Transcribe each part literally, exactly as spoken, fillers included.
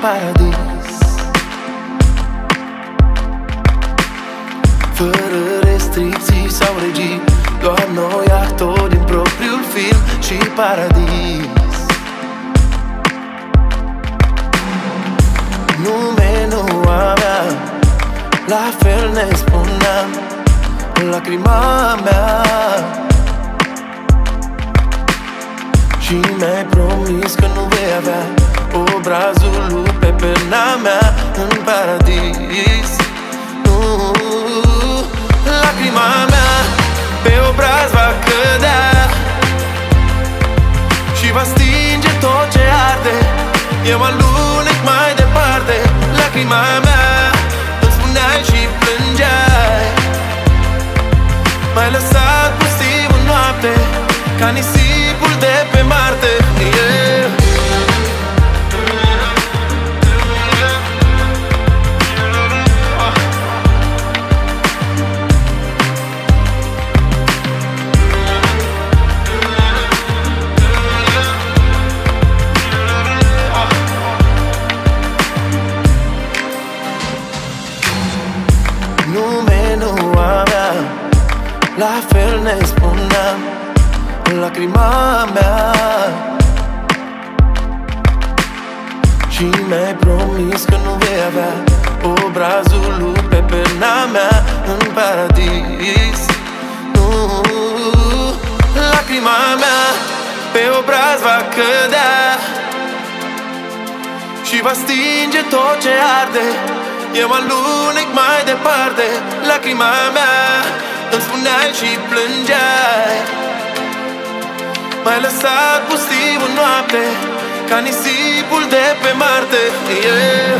paradis, fără restricții sau regii, doar noi actori din propriul film și paradis. Nume nu avea, la fel ne spuneam, lacrima mea. Și mi-ai promis că nu vei avea obrazul lui pe pena mea în paradis. Nu, lacrima mea pe obraz va cădea și va stinge tot ce arde. Eu alunec mai departe. Lacrima mea îmi spuneai și plângeai, m-ai lăsat pustiu în noapte, ca nisipul de pe Marte, yeah. Nume nu avea, la fel ne spuneam, lacrima mea. Și mi-ai promis că nu vei avea obrazul lui pe pena mea în paradis. Nu, lacrima mea pe obraz va cădea și va stinge tot ce arde. Eu alunec mai departe. Lacrima mea îmi spuneai și plângeai, m-ai lăsat pustiu în noapte, ca nisipul de pe Marte, yeah.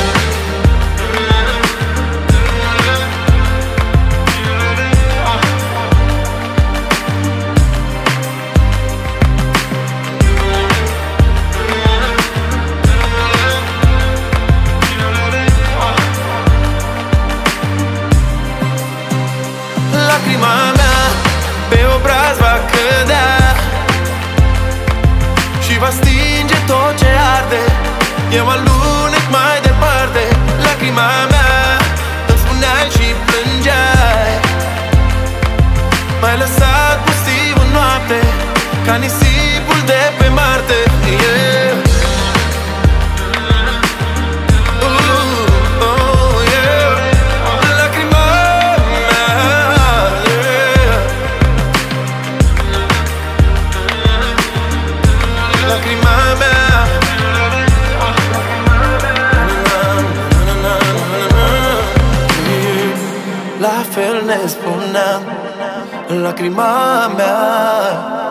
Lacrima mea pe obraz va cădea și va stinge tot ce arde. Eu alunec mai departe. Lacrima mea îmi spuneai și plângeai, m-ai lăsat pustiu în noapte, ca nisipul de pe Marte, yeah. La fel ne spuneam, lacrima mea.